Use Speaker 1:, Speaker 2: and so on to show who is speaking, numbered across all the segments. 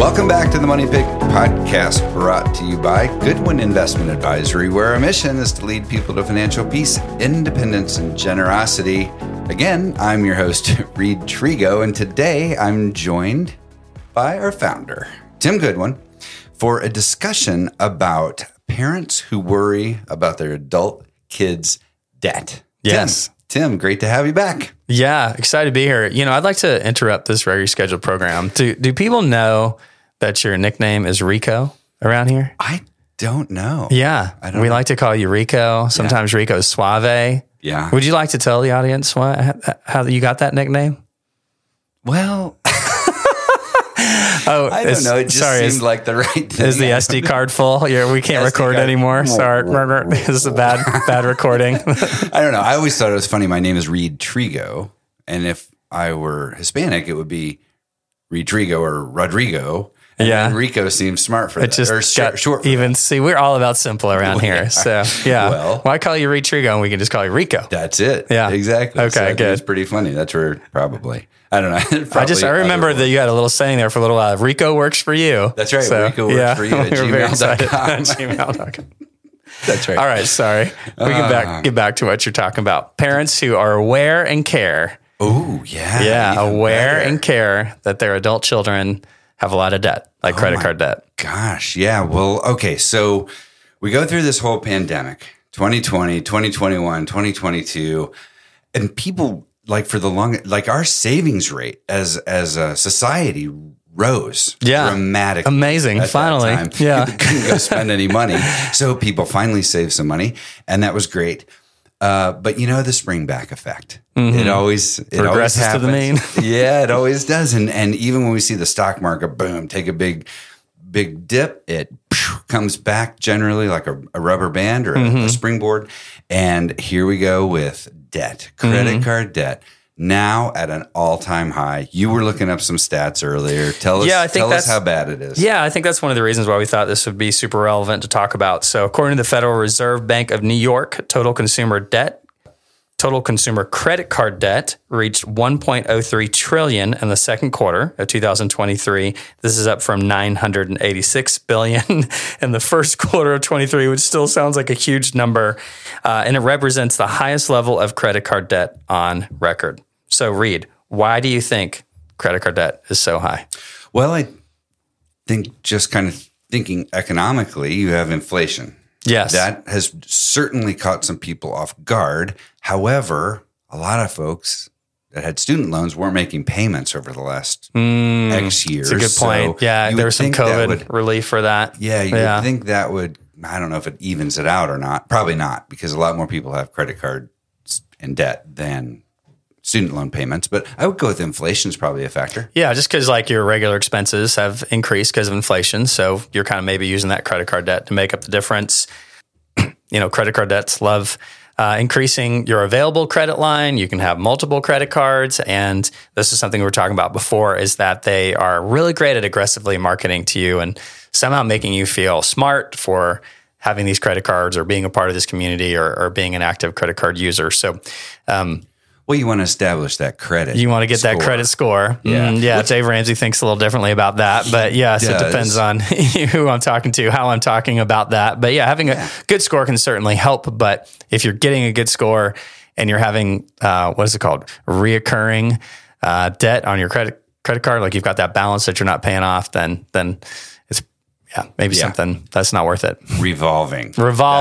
Speaker 1: Welcome back to the Money Pit Podcast, brought to you by Goodwin Investment Advisory, where our mission is to lead people to financial peace, independence, and generosity. Again, I'm your host, Reed Trigo, and today I'm joined by our founder, Tim Goodwin, for a discussion about parents who worry about their adult kids' debt.
Speaker 2: Yes.
Speaker 1: Tim, great to have you back.
Speaker 2: Yeah, excited to be here. You know, I'd like to interrupt this regularly scheduled program. Do people know that your nickname is Rico around here?
Speaker 1: I don't know.
Speaker 2: Yeah. We like to call you Rico. Sometimes Rico is Suave.
Speaker 1: Yeah.
Speaker 2: Would you like to tell the audience how you got that nickname?
Speaker 1: Well, I don't know. It just seemed like the right thing.
Speaker 2: Is the SD card full? We can't record anymore. Sorry. This is a bad recording.
Speaker 1: I don't know. I always thought it was funny. My name is Reed Trigo. And if I were Hispanic, it would be Reed Trigo or Rodrigo. And Rico seems smart for that. Or short for
Speaker 2: even
Speaker 1: that.
Speaker 2: See, we're all about simple around here. So yeah. Well, why call you Reed Trigo and we can just call you Rico?
Speaker 1: That's it.
Speaker 2: Yeah.
Speaker 1: Exactly.
Speaker 2: Okay,
Speaker 1: so
Speaker 2: good.
Speaker 1: It's pretty funny. That's where probably, I don't know.
Speaker 2: I remember that you had a little saying there for a little while. Rico works for you.
Speaker 1: That's right.
Speaker 2: So,
Speaker 1: Rico works for you at gmail.com.
Speaker 2: gmail.com.
Speaker 1: That's right.
Speaker 2: All right. Sorry. We get back to what you're talking about. Parents who are aware and care.
Speaker 1: Oh, yeah.
Speaker 2: Yeah. Aware and care that their adult children have a lot of debt, like credit card debt.
Speaker 1: Gosh. Yeah. Well, okay. So we go through this whole pandemic, 2020, 2021, 2022, and people for the longest, our savings rate as a society rose dramatically.
Speaker 2: Amazing. Finally.
Speaker 1: Yeah. People couldn't go spend any money. So people finally saved some money, and that was great. But you know, the spring back effect, it always happens.
Speaker 2: To the mean.
Speaker 1: Yeah, it always does. And even when we see the stock market, boom, take a big dip, it comes back generally like a rubber band or a springboard. And here we go with debt, credit card debt. Now at an all-time high. You were looking up some stats earlier. Tell us how bad it is.
Speaker 2: Yeah, I think that's one of the reasons why we thought this would be super relevant to talk about. So according to the Federal Reserve Bank of New York, total consumer credit card debt reached $1.03 trillion in the second quarter of 2023. This is up from $986 billion in the first quarter of 23, which still sounds like a huge number. And it represents the highest level of credit card debt on record. So, Reed, why do you think credit card debt is so high?
Speaker 1: Well, I think just kind of thinking economically, you have inflation.
Speaker 2: Yes.
Speaker 1: That has certainly caught some people off guard. However, a lot of folks that had student loans weren't making payments over the last X years.
Speaker 2: That's a good point. So there was some COVID relief for that.
Speaker 1: Yeah, you would think that would, I don't know if it evens it out or not. Probably not, because a lot more people have credit cards in debt than student loan payments, but I would go with inflation is probably a factor.
Speaker 2: Yeah, just because your regular expenses have increased because of inflation. So you're kind of maybe using that credit card debt to make up the difference. Credit card debts love increasing your available credit line. You can have multiple credit cards. And this is something we were talking about before, is that they are really great at aggressively marketing to you and somehow making you feel smart for having these credit cards or being a part of this community or being an active credit card user. So,
Speaker 1: well, you want to establish that credit.
Speaker 2: You want to get that credit score. Yeah. Dave Ramsey thinks a little differently about that. But yes, it depends on who I'm talking to, how I'm talking about that. But yeah, having a good score can certainly help. But if you're getting a good score and you're having, what is it called? Reoccurring debt on your credit card, like you've got that balance that you're not paying off, then it's maybe something that's not worth it.
Speaker 1: Revolving.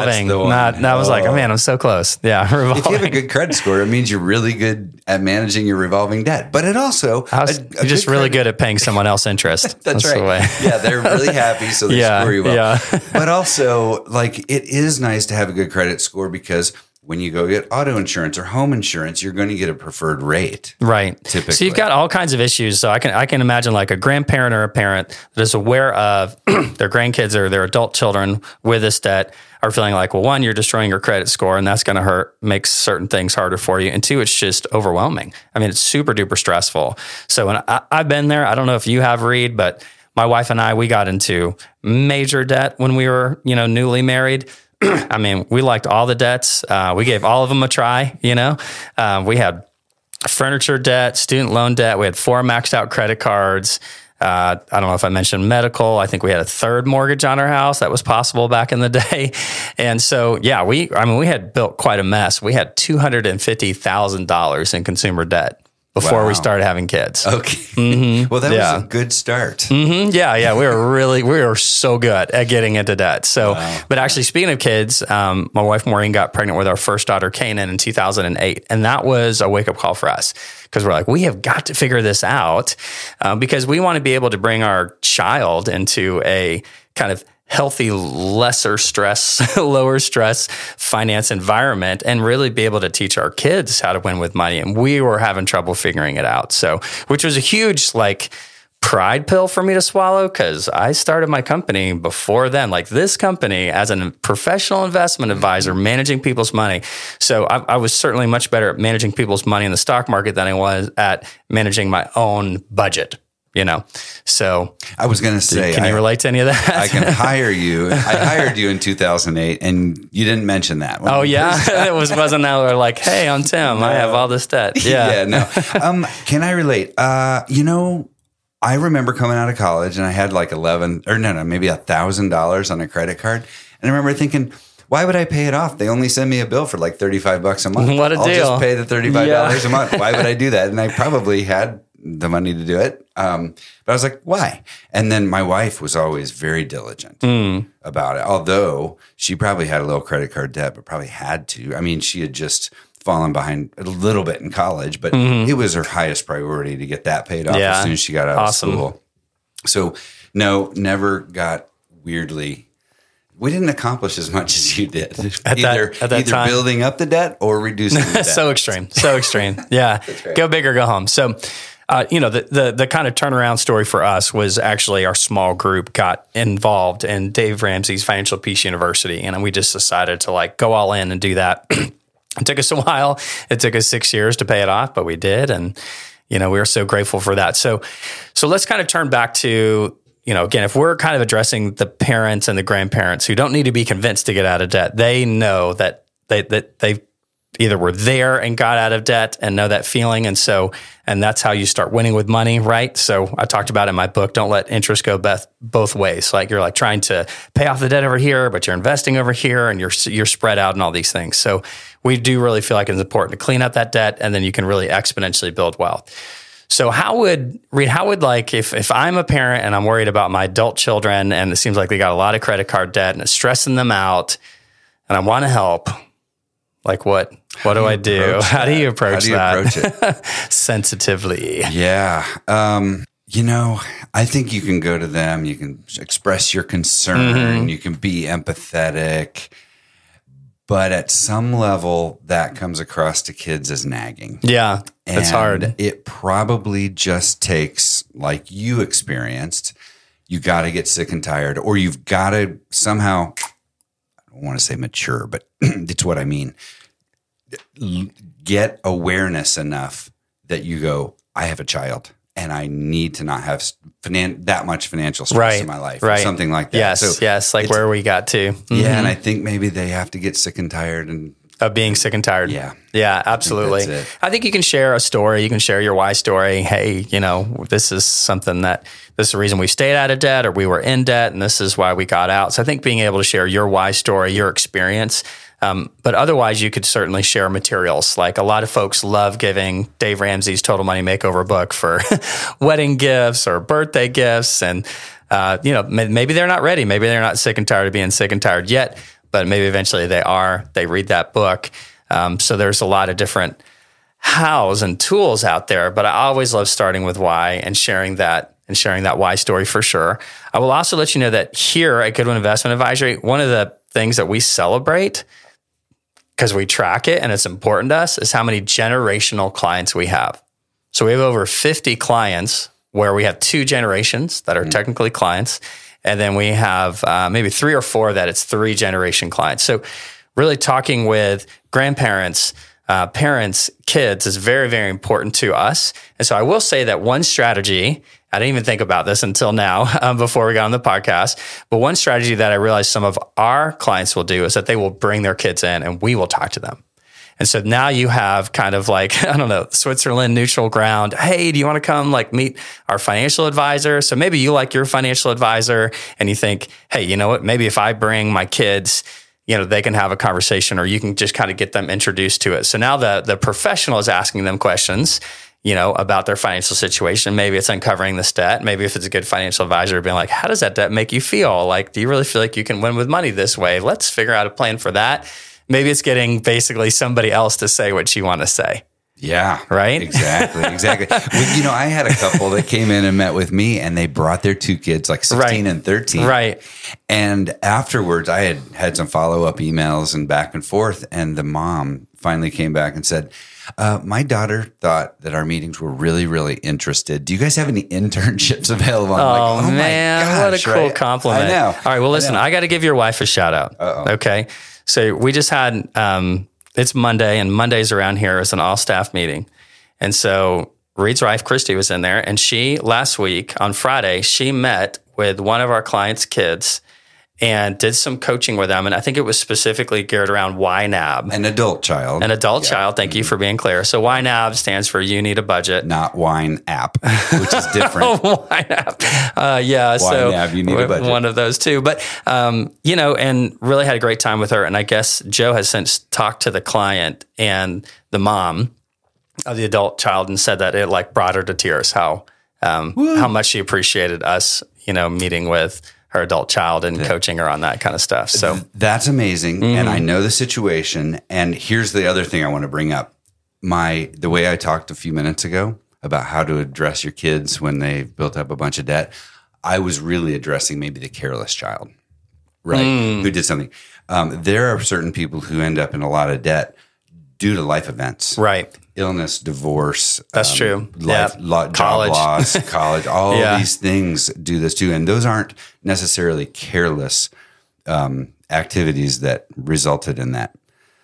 Speaker 2: I was like, oh man, I'm so close. Yeah, revolving.
Speaker 1: If you have a good credit score, it means you're really good at managing your revolving debt. But it also...
Speaker 2: you're just really good at paying someone else interest.
Speaker 1: That's right.
Speaker 2: The way.
Speaker 1: Yeah, they're really happy, so they score you well. Yeah. But also, it is nice to have a good credit score because when you go get auto insurance or home insurance, you're going to get a preferred rate.
Speaker 2: Right.
Speaker 1: Typically.
Speaker 2: So you've got all kinds of issues. So I can imagine like a grandparent or a parent that is aware of their grandkids or their adult children with this debt are feeling like, well, one, you're destroying your credit score and that's going to makes certain things harder for you. And two, it's just overwhelming. I mean, it's super duper stressful. So when I've been there, I don't know if you have, Reed, but my wife and I, we got into major debt when we were, newly married. I mean, we liked all the debts. We gave all of them a try, We had furniture debt, student loan debt. We had 4 maxed out credit cards. I don't know if I mentioned medical. I think we had a third mortgage on our house. That was possible back in the day. And so, yeah, we had built quite a mess. We had $250,000 in consumer debt before we started having kids.
Speaker 1: Okay. Mm-hmm. Well, that was a good start.
Speaker 2: Mm-hmm. Yeah. We were so good at getting into debt. So, but actually speaking of kids, my wife Maureen got pregnant with our first daughter, Kanan, in 2008. And that was a wake up call for us because we're like, we have got to figure this out because we want to be able to bring our child into a kind of healthy, lesser stress, lower stress finance environment and really be able to teach our kids how to win with money. And we were having trouble figuring it out. So, which was a huge pride pill for me to swallow because I started my company before then, like this company as a professional investment advisor, managing people's money. So I was certainly much better at managing people's money in the stock market than I was at managing my own budget. So
Speaker 1: I was going to say,
Speaker 2: can you relate to any of that?
Speaker 1: I can hire you. I hired you in 2008 and you didn't mention that.
Speaker 2: Oh yeah. It wasn't that we're like, hey, I'm Tim. No. I have all this debt. Yeah.
Speaker 1: No. Can I relate? I remember coming out of college and I had maybe $1,000 on a credit card. And I remember thinking, why would I pay it off? They only send me a bill for like $35 a month.
Speaker 2: What a deal.
Speaker 1: I'll just pay the $35 a month. Why would I do that? And I probably had the money to do it. But I was like, why? And then my wife was always very diligent about it. Although she probably had a little credit card debt, but probably had to. I mean, she had just fallen behind a little bit in college, but it was her highest priority to get that paid off as soon as she got out of school. So no, never got weirdly. We didn't accomplish as much as you did. Either time. Building up the debt or reducing the debt.
Speaker 2: So extreme. Yeah. Go big or go home. So, the kind of turnaround story for us was actually our small group got involved in Dave Ramsey's Financial Peace University. And we just decided to go all in and do that. It took us a while. It took us 6 years to pay it off, but we did. And, we were so grateful for that. So let's kind of turn back to, again, if we're kind of addressing the parents and the grandparents who don't need to be convinced to get out of debt, they know that they either were there and got out of debt and know that feeling. And that's how you start winning with money, right? So I talked about in my book, don't let interest go both ways. You're trying to pay off the debt over here, but you're investing over here and you're spread out and all these things. So we do really feel like it's important to clean up that debt and then you can really exponentially build wealth. So how would if I'm a parent and I'm worried about my adult children and it seems like they got a lot of credit card debt and it's stressing them out and I want to help, what do I do? How do you approach it? Sensitively.
Speaker 1: Yeah. I think you can go to them, you can express your concern, you can be empathetic, but at some level that comes across to kids as nagging.
Speaker 2: Yeah, it's hard.
Speaker 1: It probably just takes, like you experienced, you got to get sick and tired, or you've got to somehow, I don't want to say mature, but it's what I mean. Get awareness enough that you go, I have a child and I need to not have that much financial stress in my life or something like that.
Speaker 2: Yes, where we got to.
Speaker 1: Yeah, and I think maybe they have to get sick and tired
Speaker 2: of being sick and tired.
Speaker 1: Yeah,
Speaker 2: absolutely. I think you can share a story. You can share your why story. Hey, this is something this is the reason we stayed out of debt or we were in debt and this is why we got out. So I think being able to share your why story, your experience. But otherwise, you could certainly share materials. Like a lot of folks love giving Dave Ramsey's Total Money Makeover book for wedding gifts or birthday gifts. And, maybe they're not ready. Maybe they're not sick and tired of being sick and tired yet, but maybe eventually they are. They read that book. So there's a lot of different hows and tools out there, but I always love starting with why and sharing that why story for sure. I will also let you know that here at Goodwin Investment Advisory, one of the things that we celebrate because we track it and it's important to us is how many generational clients we have. So we have over 50 clients where we have 2 generations that are technically clients. And then we have maybe 3 or 4 that it's 3-generation clients. So really talking with grandparents, parents, kids is very, very important to us. And so I will say that one strategy, I didn't even think about this until now before we got on the podcast, but one strategy that I realized some of our clients will do is that they will bring their kids in and we will talk to them. And so now you have kind of like, I don't know, Switzerland neutral ground. Hey, do you want to come like meet our financial advisor? So maybe you like your financial advisor and you think, hey, you know what? Maybe if I bring my kids, they can have a conversation, or you can just kind of get them introduced to it. So now the professional is asking them questions, about their financial situation. Maybe it's uncovering this debt. Maybe if it's a good financial advisor, being like, how does that debt make you feel? Like, do you really feel like you can win with money this way? Let's figure out a plan for that. Maybe it's getting basically somebody else to say what you want to say.
Speaker 1: Yeah.
Speaker 2: Right?
Speaker 1: Exactly. Well, I had a couple that came in and met with me, and they brought their two kids, like 16 and 13.
Speaker 2: Right.
Speaker 1: And afterwards, I had some follow-up emails and back and forth, and the mom finally came back and said, my daughter thought that our meetings were really, really interested. Do you guys have any internships available? I'm
Speaker 2: oh man, my gosh, what a cool compliment.
Speaker 1: I know.
Speaker 2: All right, well, listen, I got to give your wife a shout out.
Speaker 1: Uh-oh.
Speaker 2: Okay. So we just had, it's Monday, and Mondays around here is an all-staff meeting. And so Reed's wife, Christy, was in there, and she, last week on Friday, she met with one of our clients' kids and did some coaching with them. And I think it was specifically geared around YNAB.
Speaker 1: An adult child.
Speaker 2: Child. Thank you for being clear. So YNAB stands for You Need a Budget.
Speaker 1: Not Wine App, which is different.
Speaker 2: YNAB.
Speaker 1: YNAB, You Need a Budget.
Speaker 2: One of those two. But, and really had a great time with her. And I guess Joe has since talked to the client and the mom of the adult child and said that it like brought her to tears, how much she appreciated us, meeting with her adult child and coaching her on that kind of stuff. So
Speaker 1: that's amazing. And I know the situation. And here's the other thing I want to bring up. The way I talked a few minutes ago about how to address your kids when they've built up a bunch of debt, I was really addressing maybe the careless child, right? Who did something. There are certain people who end up in a lot of debt due to life events.
Speaker 2: Right.
Speaker 1: Illness, divorce.
Speaker 2: That's true.
Speaker 1: Job loss, college, all these things do this too. And those aren't necessarily careless activities that resulted in that.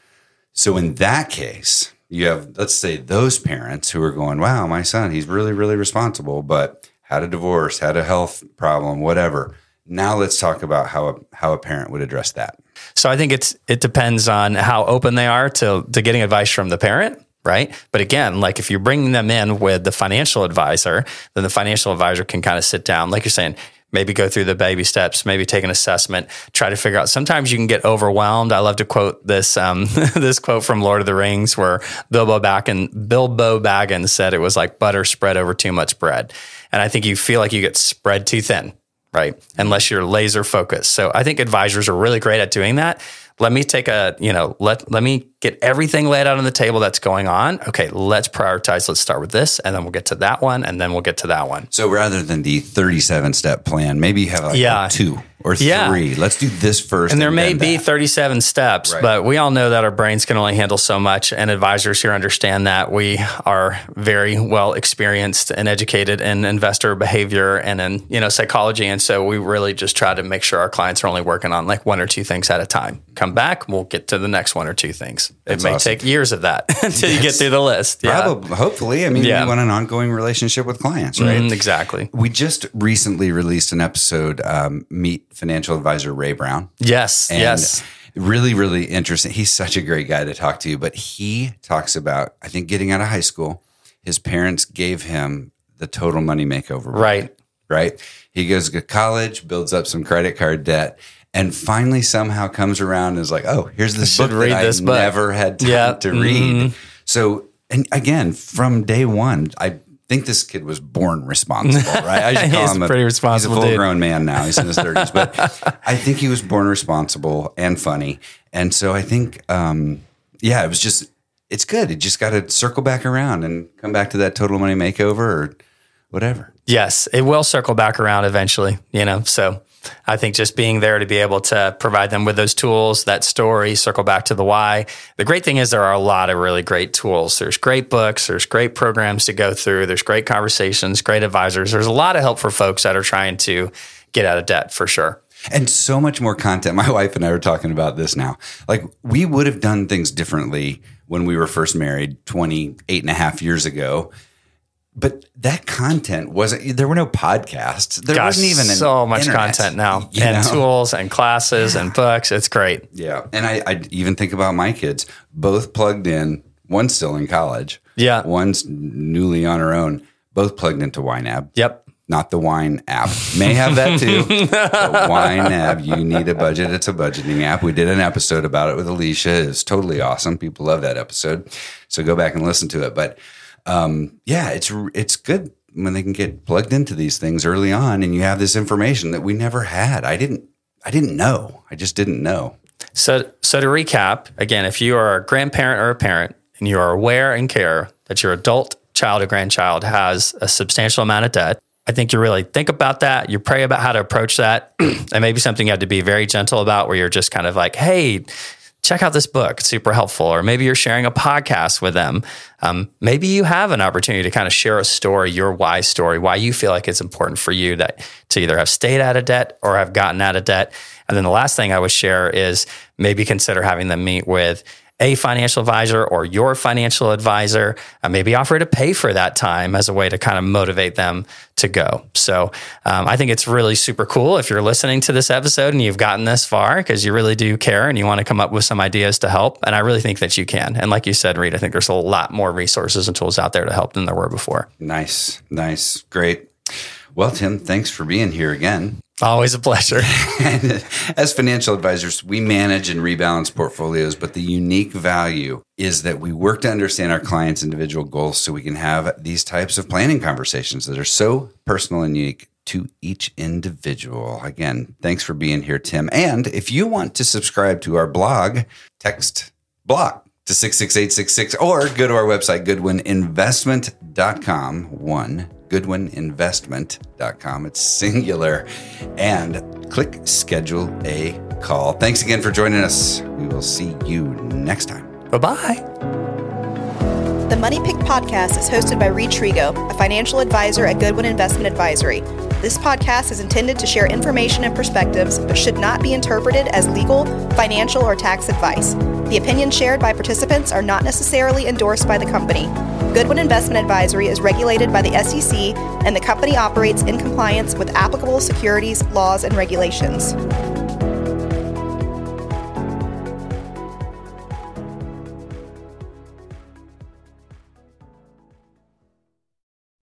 Speaker 1: So in that case, you have, let's say, those parents who are going, wow, my son, he's really, really responsible, but had a divorce, had a health problem, whatever. Now let's talk about how a parent would address that.
Speaker 2: So I think it depends on how open they are to getting advice from the parent, right? But again, like if you're bringing them in with the financial advisor, then the financial advisor can kind of sit down, like you're saying, maybe go through the baby steps, maybe take an assessment, try to figure out. Sometimes you can get overwhelmed. I love to quote this this quote from Lord of the Rings where Bilbo Baggins said it was like butter spread over too much bread. And I think you feel like you get spread too thin, right? Unless you're laser focused. So I think advisors are really great at doing that. Let me take let me get everything laid out on the table that's going on. Okay, let's prioritize. Let's start with this, and then we'll get to that one, and then we'll get to that one.
Speaker 1: So rather than the 37-step plan, maybe you have like 2 or 3. Let's do this first.
Speaker 2: And there may be 37 steps, but we all know that our brains can only handle so much. And advisors here understand that. We are very well experienced and educated in investor behavior and in, psychology. And so we really just try to make sure our clients are only working on like 1 or 2 things at a time. Come back, we'll get to the next 1 or 2 things. It may take years of that until you get through the list.
Speaker 1: Probably, hopefully. I mean, you want an ongoing relationship with clients, right?
Speaker 2: Exactly.
Speaker 1: We just recently released an episode, Meet Financial Advisor Ray Brown.
Speaker 2: Yes, yes.
Speaker 1: Really, really interesting. He's such a great guy to talk to, but he talks about, I think, getting out of high school, his parents gave him the total money makeover. Right? He goes to college, builds up some credit card debt, and finally somehow comes around and is like, oh, here's this book that I never had time to read. So, and again, from day one, I think this kid was born responsible, right? I just call him
Speaker 2: pretty responsible.
Speaker 1: He's a full-grown man now. He's in his 30s, but I think he was born responsible and funny. And so I think, it was just, it's good. You just got to circle back around and come back to that total money makeover or whatever.
Speaker 2: Yes, it will circle back around eventually, so I think just being there to be able to provide them with those tools, that story, circle back to the why. The great thing is there are a lot of really great tools. There's great books. There's great programs to go through. There's great conversations, great advisors. There's a lot of help for folks that are trying to get out of debt for sure.
Speaker 1: And so much more content. My wife and I were talking about this now. Like we would have done things differently when we were first married 28 and a half years ago. But that content there were no podcasts. There wasn't even
Speaker 2: so much content now, and tools and classes and books. It's great.
Speaker 1: Yeah. And I even think about my kids, both plugged in, one's still in college.
Speaker 2: Yeah.
Speaker 1: One's newly on her own, both plugged into YNAB.
Speaker 2: Yep.
Speaker 1: Not the Wine app. May have that too. The Wine app, you need a budget. It's a budgeting app. We did an episode about it with Alicia. It's totally awesome. People love that episode. So go back and listen to it. But it's good when they can get plugged into these things early on, and you have this information that we never had. I didn't know. I just didn't know.
Speaker 2: So to recap, again, if you are a grandparent or a parent and you are aware and care that your adult child or grandchild has a substantial amount of debt, I think you really think about that. You pray about how to approach that. And maybe something you have to be very gentle about, where you're just kind of like, hey, check out this book. It's super helpful. Or maybe you're sharing a podcast with them. Maybe you have an opportunity to kind of share a story, your why story, why you feel like it's important for you to either have stayed out of debt or have gotten out of debt. And then the last thing I would share is maybe consider having them meet with a financial advisor or your financial advisor, maybe offer to pay for that time as a way to kind of motivate them to go. So I think it's really super cool if you're listening to this episode and you've gotten this far because you really do care and you want to come up with some ideas to help. And I really think that you can. And like you said, Reed, I think there's a lot more resources and tools out there to help than there were before.
Speaker 1: Nice. Great. Well, Tim, thanks for being here again.
Speaker 2: Always a pleasure.
Speaker 1: As financial advisors, we manage and rebalance portfolios, but the unique value is that we work to understand our clients' individual goals so we can have these types of planning conversations that are so personal and unique to each individual. Again, thanks for being here, Tim. And if you want to subscribe to our blog, text BLOG to 66866 or go to our website, goodwininvestment.com. goodwininvestment.com. It's singular. And click schedule a call. Thanks again for joining us. We will see you next time.
Speaker 2: Bye-bye.
Speaker 3: The Money Pick Podcast is hosted by Reed Trigo, a financial advisor at Goodwin Investment Advisory. This podcast is intended to share information and perspectives, but should not be interpreted as legal, financial, or tax advice. The opinions shared by participants are not necessarily endorsed by the company. Goodwin Investment Advisory is regulated by the SEC, and the company operates in compliance with applicable securities laws and regulations.